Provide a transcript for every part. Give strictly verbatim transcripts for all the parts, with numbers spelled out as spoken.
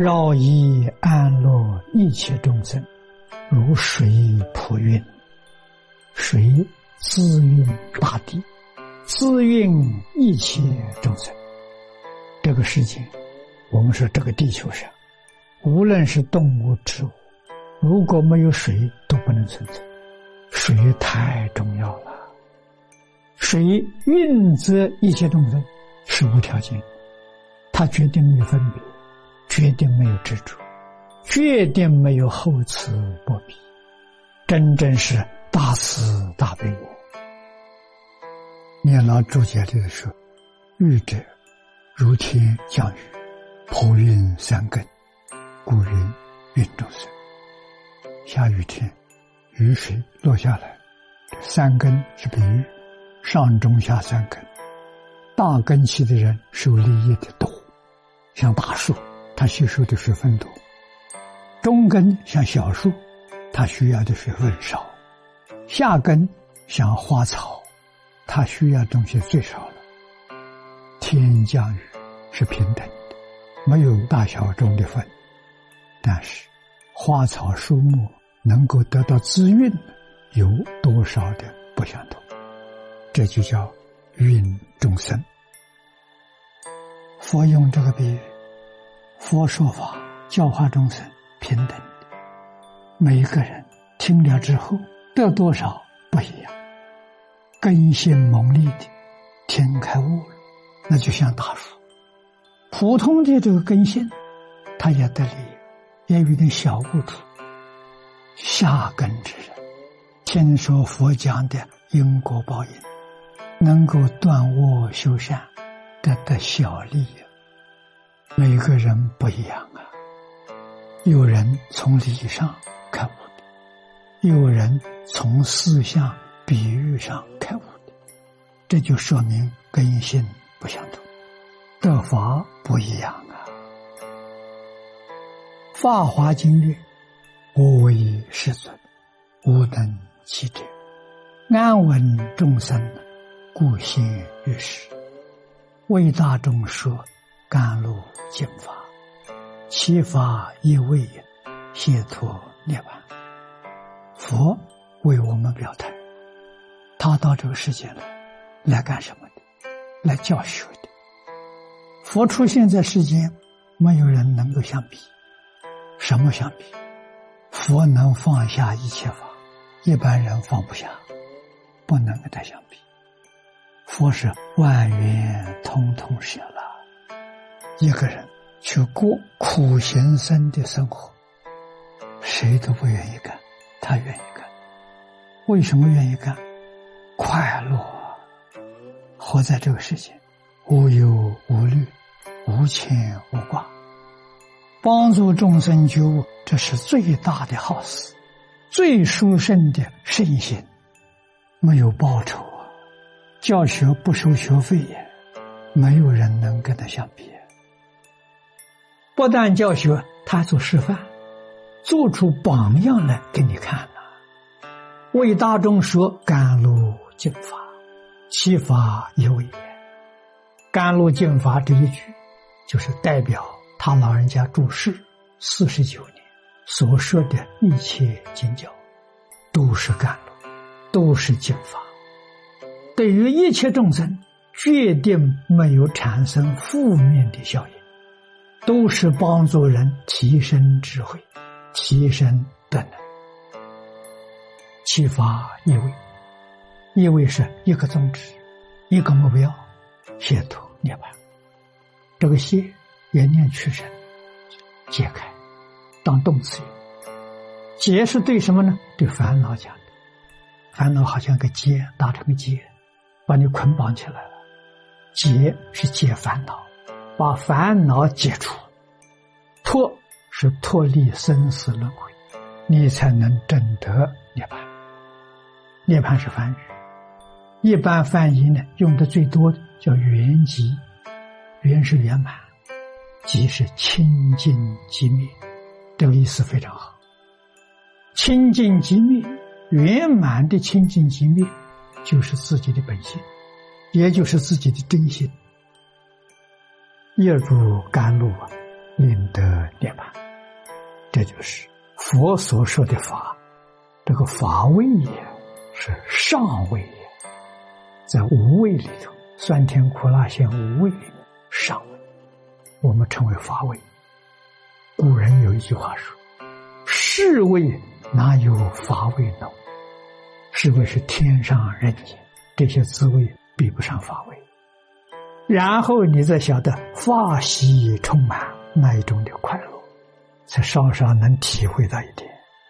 饶益安乐一切众生，如水普运。水滋润大地，滋润一切众生。这个事情，我们说这个地球上，无论是动物植物，如果没有水都不能存在。水太重要了，水运则一切众生，是无条件的，它决定没有分别，决定没有执着，决定没有厚此薄彼，真正是大慈大悲。念老注解里说，雨者如天降雨，普运三根，故云运众生。下雨天雨水落下来，这三根是比喻，上中下三根。大根器的人受利益的多，像大树，它吸收的水分多；中根像小树，它需要的水分少；下根像花草，它需要的东西最少了。天降雨是平等的，没有大小中的分，但是花草树木能够得到滋润，有多少的不相同，这就叫运众生。佛用这个比喻，佛说法教化众生平等的，每一个人听了之后得多少不一样。根性猛烈的听开悟了，那就像大树；普通的这个根性，它也得利益，也有点小悟处。下根之人听说佛讲的因果报应，能够断恶修善，得得小利益。每个人不一样啊，有人从理上开悟的，有人从思想比喻上开悟的，这就说明根性不相同，得法不一样啊。法华经曰，我为世尊，无能及者，安稳众生，故现于世，为大众说甘露净法，其法亦为解脱涅槃。佛为我们表态，他到这个世界来来干什么的？来教学的。佛出现在世间，没有人能够相比。什么相比？佛能放下一切法，一般人放不下，不能跟他相比。佛是万缘通通舍了，一个人去过苦行僧的生活，谁都不愿意干，他愿意干。为什么愿意干？快乐，活在这个世界，无忧无虑，无牵无挂，帮助众生觉悟，这是最大的好事，最殊胜的圣行，没有报酬啊！教学不收学费呀，没有人能跟他相比。不但教学，他做示范，做出榜样来给你看了。为大众说甘露净法，其法亦为也。甘露净法这一句，就是代表他老人家住世四十九年所说的一切经教，都是甘露，都是净法，对于一切众生决定没有产生负面的效应，都是帮助人提升智慧，提升德能。其法亦为，亦为是一个宗旨，一个目标，解脱涅槃。这个解也念去身，解开，当动词用。解是对什么呢？对烦恼讲的。烦恼好像个结，打成个结，把你捆绑起来了。解是解烦恼，把烦恼解除。脱是脱离生死轮回，你才能证得涅槃。涅槃是梵语，一般翻译呢用的最多的叫圆寂，圆是圆满，寂是清净寂灭，这个意思非常好。清净寂灭，圆满的清净寂灭，就是自己的本性，也就是自己的真心。一如甘露，令得涅槃。这就是佛所说的法，这个法味也是上味也，在无味里头，酸甜苦辣咸五味里面上味，我们称为法味。古人有一句话说，世味哪有法味浓？世味是天上人间，这些滋味比不上法味。然后你再晓得法喜充满那一种的快乐，才稍稍能体会到一点。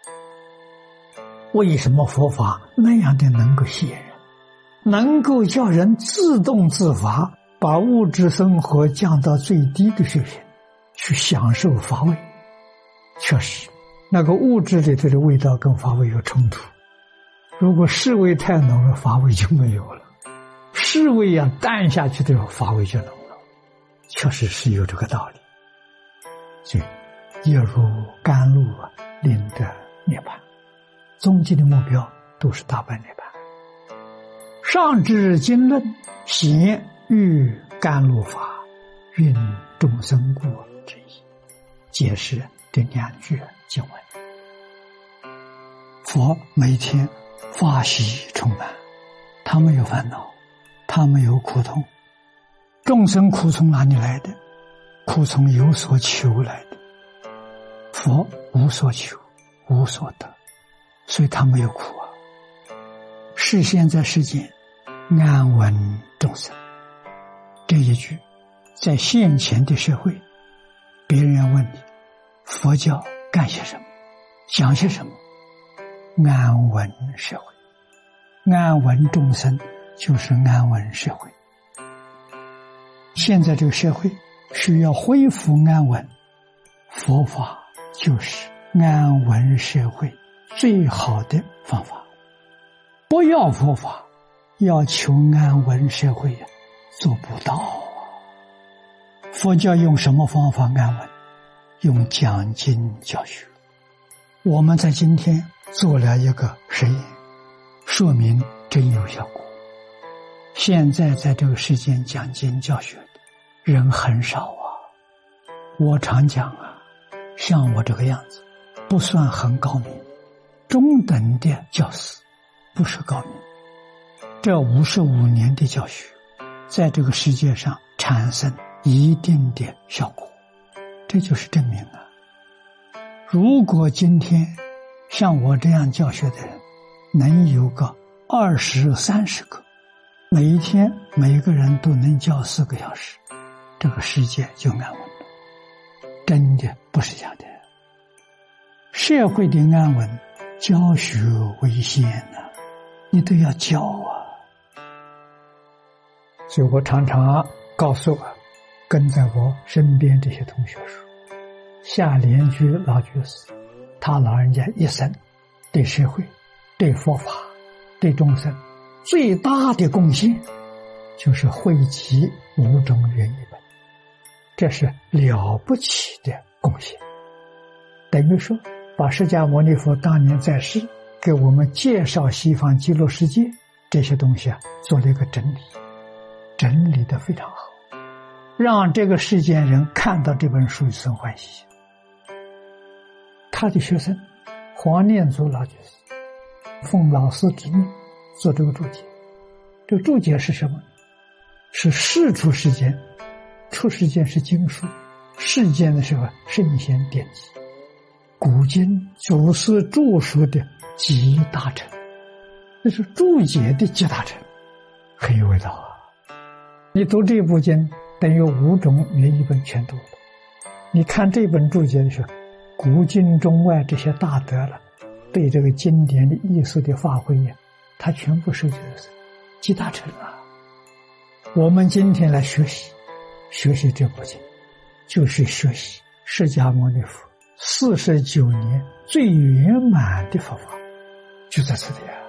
为什么佛法那样的能够吸引人，能够叫人自动自发把物质生活降到最低的水平，去享受法味？确实那个物质里头的味道跟法味有冲突，如果世味太浓了，法味就没有了，世味要淡下去的时候，法味就浓了，确实是有这个道理。所以业如甘露啊，令得涅槃，终极的目标都是大般涅槃。上至经论，显喻甘露法，运众生故之意，解释这两句经文。佛每天法喜充满，他没有烦恼，他没有苦痛。众生苦从哪里来的？苦从有所求来的。佛无所求，无所得，所以他没有苦啊。是现在世间安稳众生，这一句在现前的社会，别人问你佛教干些什么，讲些什么？安稳社会，安稳众生就是安稳社会。现在这个社会需要恢复安稳，佛法就是安稳社会最好的方法。不要佛法，要求安稳社会呀，做不到啊。佛教用什么方法安稳？用讲经教学。我们在今天做了一个实验，说明真有效果。现在在这个世间讲经教学的人很少啊。我常讲啊，像我这个样子不算很高明，中等的教师，不是高明。这五十五年的教学在这个世界上产生一定的效果，这就是证明啊。如果今天像我这样教学的人能有个二十三十个，每一天每个人都能教四个小时，这个世界就安稳了。真的不是假的。社会的安稳，教学为先呢、啊，你都要教啊。所以我常常告诉我跟在我身边这些同学说，夏莲居老居士他老人家一生对社会、对佛法、对众生最大的贡献就是汇集五种原译本，这是了不起的贡献。等于说把释迦牟尼佛当年在世给我们介绍西方极乐世界这些东西啊，做了一个整理，整理得非常好，让这个世间人看到这本书生欢喜。他的学生黄念祖老居士奉老师之命做这个注解。这个注解是什么？是世出世间，出世间是经书，世间的时候圣贤典籍，古今祖师著书的集大成，这是注解的集大成，很有味道啊。你读这部经等于五种原译本全读了。你看这本注解的时候，古今中外这些大德了，对这个经典的艺术的发挥呀，他全部收集的是集大成啊。我们今天来学习学习这部经，就是学习释迦牟尼佛四十九年最圆满的佛法，就在此地啊。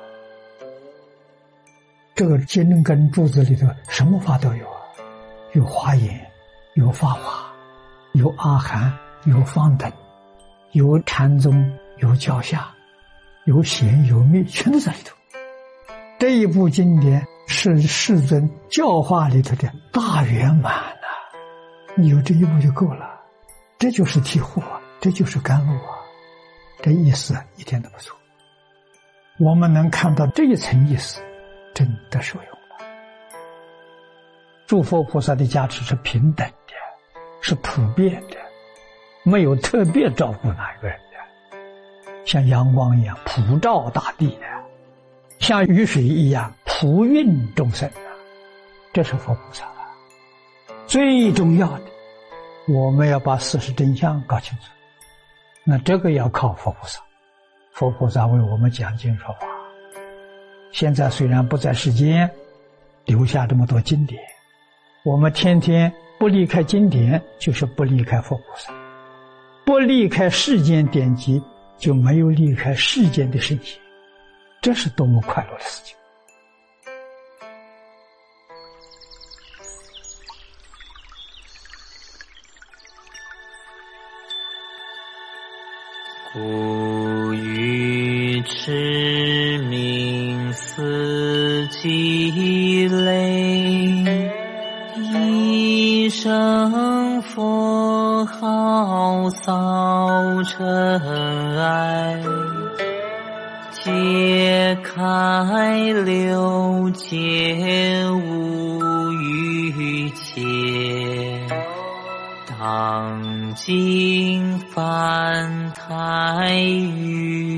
这个经跟注子里头什么法都有啊，有华严，有法华，有阿含，有方等，有禅宗，有教下，有显有密，全都在里头。这一部经典是世尊教化里头的大圆满啊，你有这一部就够了，这就是醍醐啊。 这就是甘露啊，这意思一点都不错。我们能看到这一层意思，真的受用了。诸佛菩萨的加持是平等的，是普遍的，没有特别照顾哪一个人的，像阳光一样普照大地的，像雨水一样普运众生的，这是佛菩萨啊。最重要的，我们要把事实真相搞清楚，那这个要靠佛菩萨。佛菩萨为我们讲经说法，现在虽然不在世间，留下这么多经典，我们天天不离开经典，就是不离开佛菩萨，不离开世间典籍，就没有离开世间的圣贤，这是多么快乐的事情。 故欲持名思积累，一生佛号扫尘埃，解开六界无余劫，当今凡胎语